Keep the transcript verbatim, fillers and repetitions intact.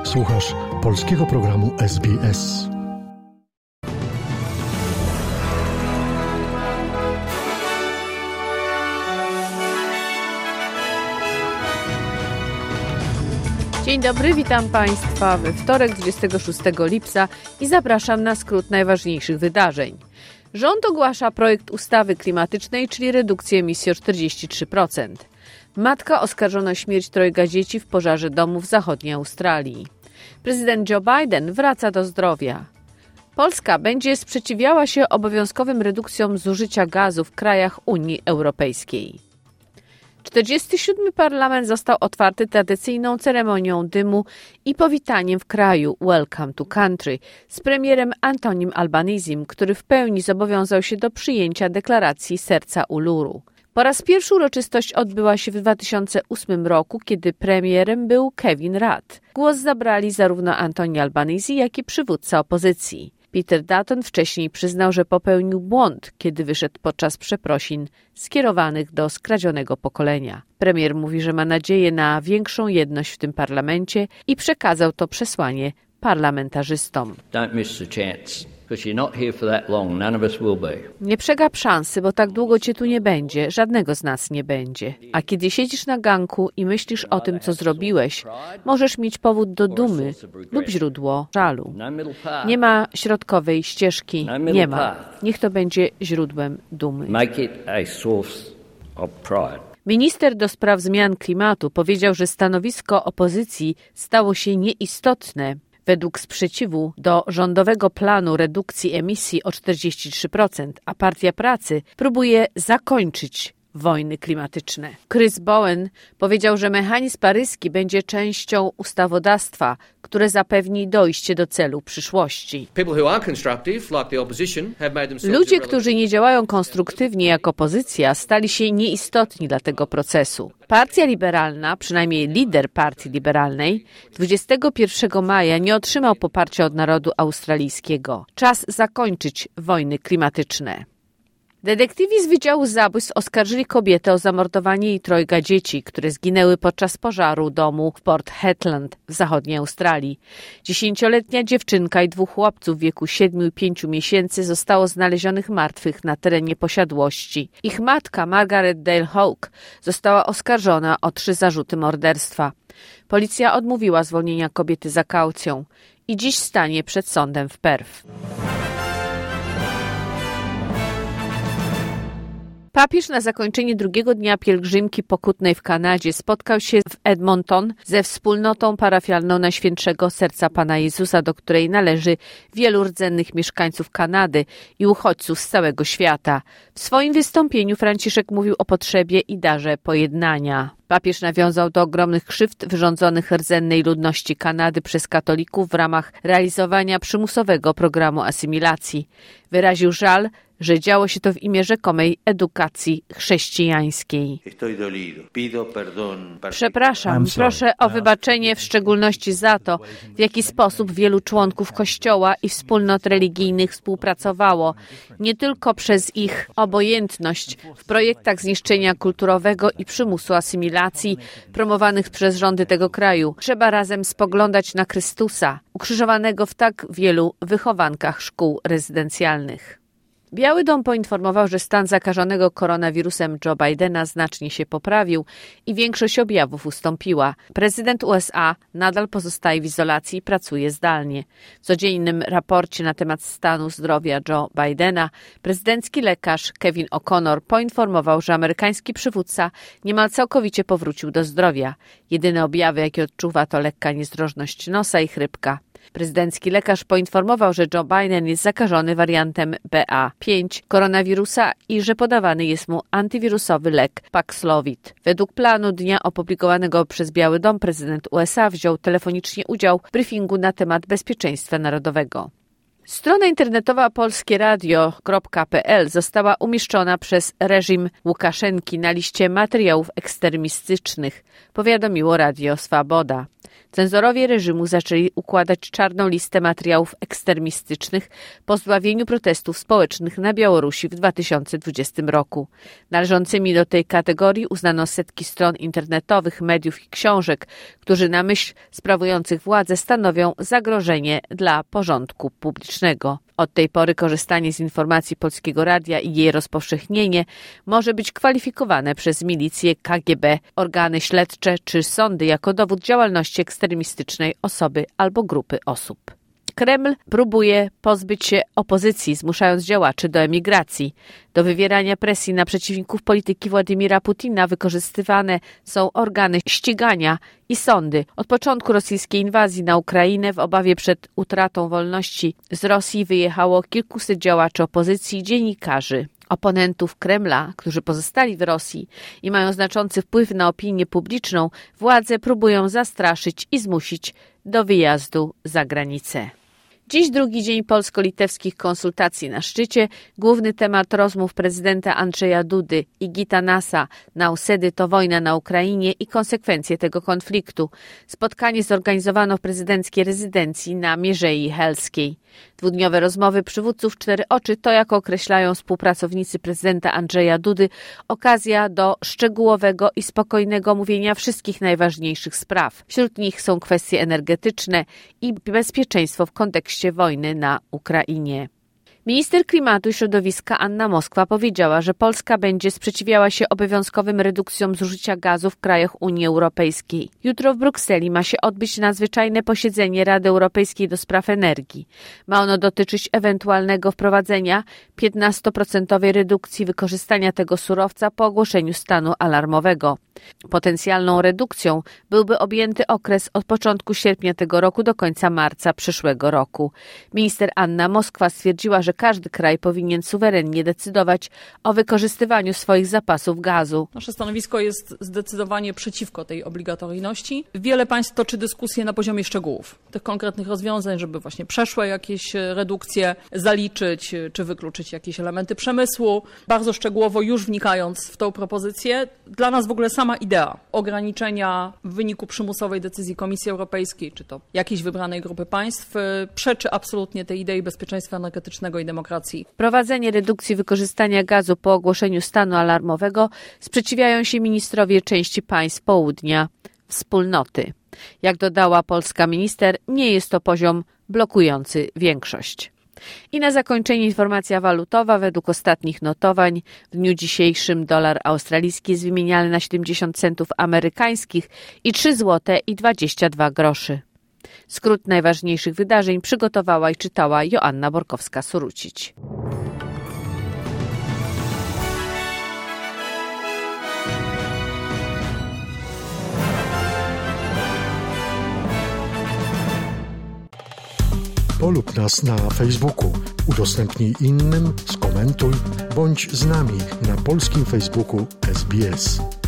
Słuchasz polskiego programu S B S. Dzień dobry, witam Państwa we wtorek, dwudziestego szóstego lipca i zapraszam na skrót najważniejszych wydarzeń. Rząd ogłasza projekt ustawy klimatycznej, czyli redukcję emisji o czterdzieści trzy procent. Matka oskarżona o śmierć trojga dzieci w pożarze domu w zachodniej Australii. Prezydent Joe Biden wraca do zdrowia. Polska będzie sprzeciwiała się obowiązkowym redukcjom zużycia gazu w krajach Unii Europejskiej. czterdziesty siódmy parlament został otwarty tradycyjną ceremonią dymu i powitaniem w kraju Welcome to Country z premierem Antonim Albanesim, który w pełni zobowiązał się do przyjęcia deklaracji Serca Uluru. Po raz pierwszy uroczystość odbyła się w dwa tysiące ósmym roku, kiedy premierem był Kevin Rudd. Głos zabrali zarówno Antoni Albanese, jak i przywódca opozycji. Peter Dutton wcześniej przyznał, że popełnił błąd, kiedy wyszedł podczas przeprosin skierowanych do skradzionego pokolenia. Premier mówi, że ma nadzieję na większą jedność w tym parlamencie i przekazał to przesłanie parlamentarzystom. Don't miss the chance, because you're not here for that long. None of us will be. Nie przegap szansy, bo tak długo cię tu nie będzie, żadnego z nas nie będzie. A kiedy siedzisz na ganku i myślisz o tym, co zrobiłeś, możesz mieć powód do dumy lub źródło żalu. Nie ma środkowej ścieżki, nie ma. Niech to będzie źródłem dumy. Make it a source of pride. Minister do spraw zmian klimatu powiedział, że stanowisko opozycji stało się nieistotne. Według sprzeciwu do rządowego planu redukcji emisji o czterdzieści trzy procent, a Partia Pracy próbuje zakończyć wojny klimatyczne. Chris Bowen powiedział, że mechanizm paryski będzie częścią ustawodawstwa, które zapewni dojście do celu przyszłości. Ludzie, którzy nie działają konstruktywnie jak opozycja, stali się nieistotni dla tego procesu. Partia Liberalna, przynajmniej lider Partii Liberalnej, dwudziestego pierwszego maja nie otrzymał poparcia od narodu australijskiego. Czas zakończyć wojny klimatyczne. Detektywi z Wydziału Zabójstw oskarżyli kobietę o zamordowanie jej trojga dzieci, które zginęły podczas pożaru domu w Port Hedland w zachodniej Australii. Dziesięcioletnia dziewczynka i dwóch chłopców w wieku siedmiu i pięciu miesięcy zostało znalezionych martwych na terenie posiadłości. Ich matka, Margaret Dale Hawke, została oskarżona o trzy zarzuty morderstwa. Policja odmówiła zwolnienia kobiety za kaucją i dziś stanie przed sądem w Perth. Papież na zakończenie drugiego dnia pielgrzymki pokutnej w Kanadzie spotkał się w Edmonton ze wspólnotą parafialną Najświętszego Serca Pana Jezusa, do której należy wielu rdzennych mieszkańców Kanady i uchodźców z całego świata. W swoim wystąpieniu Franciszek mówił o potrzebie i darze pojednania. Papież nawiązał do ogromnych krzywd wyrządzonych rdzennej ludności Kanady przez katolików w ramach realizowania przymusowego programu asymilacji. Wyraził żal, że działo się to w imię rzekomej edukacji chrześcijańskiej. Przepraszam, proszę o wybaczenie w szczególności za to, w jaki sposób wielu członków Kościoła i wspólnot religijnych współpracowało, nie tylko przez ich obojętność w projektach zniszczenia kulturowego i przymusu asymilacji promowanych przez rządy tego kraju. Trzeba razem spoglądać na Chrystusa, ukrzyżowanego w tak wielu wychowankach szkół rezydencjalnych. Biały Dom poinformował, że stan zakażonego koronawirusem Joe Bidena znacznie się poprawił i większość objawów ustąpiła. Prezydent U S A nadal pozostaje w izolacji i pracuje zdalnie. W codziennym raporcie na temat stanu zdrowia Joe Bidena prezydencki lekarz Kevin O'Connor poinformował, że amerykański przywódca niemal całkowicie powrócił do zdrowia. Jedyne objawy, jakie odczuwa, to lekka niezdrożność nosa i chrypka. Prezydencki lekarz poinformował, że Joe Biden jest zakażony wariantem B A pięć koronawirusa i że podawany jest mu antywirusowy lek Paxlovid. Według planu dnia opublikowanego przez Biały Dom prezydent U S A wziął telefonicznie udział w briefingu na temat bezpieczeństwa narodowego. Strona internetowa polskie radio kropka p l została umieszczona przez reżim Łukaszenki na liście materiałów ekstremistycznych, powiadomiło Radio Swaboda. Cenzorowie reżimu zaczęli układać czarną listę materiałów ekstremistycznych po zdławieniu protestów społecznych na Białorusi w dwa tysiące dwudziestym roku. Należącymi do tej kategorii uznano setki stron internetowych, mediów i książek, którzy na myśl sprawujących władzę stanowią zagrożenie dla porządku publicznego. Od tej pory korzystanie z informacji Polskiego Radia i jej rozpowszechnienie może być kwalifikowane przez milicję, K G B, organy śledcze czy sądy jako dowód działalności ekstremistycznej osoby albo grupy osób. Kreml próbuje pozbyć się opozycji, zmuszając działaczy do emigracji. Do wywierania presji na przeciwników polityki Władimira Putina wykorzystywane są organy ścigania i sądy. Od początku rosyjskiej inwazji na Ukrainę w obawie przed utratą wolności z Rosji wyjechało kilkuset działaczy opozycji i dziennikarzy. Oponentów Kremla, którzy pozostali w Rosji i mają znaczący wpływ na opinię publiczną, władze próbują zastraszyć i zmusić do wyjazdu za granicę. Dziś drugi dzień polsko-litewskich konsultacji na szczycie. Główny temat rozmów prezydenta Andrzeja Dudy i Gitanasa Nausedy to wojna na Ukrainie i konsekwencje tego konfliktu. Spotkanie zorganizowano w prezydenckiej rezydencji na Mierzei Helskiej. Dwudniowe rozmowy przywódców Cztery Oczy to, jak określają współpracownicy prezydenta Andrzeja Dudy, okazja do szczegółowego i spokojnego omówienia wszystkich najważniejszych spraw. Wśród nich są kwestie energetyczne i bezpieczeństwo w kontekście wojny na Ukrainie. Minister klimatu i środowiska Anna Moskwa powiedziała, że Polska będzie sprzeciwiała się obowiązkowym redukcjom zużycia gazu w krajach Unii Europejskiej. Jutro w Brukseli ma się odbyć nadzwyczajne posiedzenie Rady Europejskiej do spraw energii. Ma ono dotyczyć ewentualnego wprowadzenia piętnastoprocentowej redukcji wykorzystania tego surowca po ogłoszeniu stanu alarmowego. Potencjalną redukcją byłby objęty okres od początku sierpnia tego roku do końca marca przyszłego roku. Minister Anna Moskwa stwierdziła, że każdy kraj powinien suwerennie decydować o wykorzystywaniu swoich zapasów gazu. Nasze stanowisko jest zdecydowanie przeciwko tej obligatoryjności. Wiele państw toczy dyskusje na poziomie szczegółów, tych konkretnych rozwiązań, żeby właśnie przeszłe jakieś redukcje zaliczyć, czy wykluczyć jakieś elementy przemysłu. Bardzo szczegółowo już wnikając w tą propozycję, dla nas w ogóle sama idea ograniczenia w wyniku przymusowej decyzji Komisji Europejskiej, czy to jakiejś wybranej grupy państw, przeczy absolutnie tej idei bezpieczeństwa energetycznego i demokracji. Wprowadzenie redukcji wykorzystania gazu po ogłoszeniu stanu alarmowego sprzeciwiają się ministrowie części państw południa wspólnoty. Jak dodała polska minister, nie jest to poziom blokujący większość. I na zakończenie informacja walutowa. Według ostatnich notowań w dniu dzisiejszym dolar australijski jest wymieniany na siedemdziesiąt centów amerykańskich i trzy złote i dwadzieścia dwa groszy. Skrót najważniejszych wydarzeń przygotowała i czytała Joanna Borkowska-Surucić. Polub nas na Facebooku, udostępnij innym, skomentuj, bądź z nami na polskim Facebooku S B S.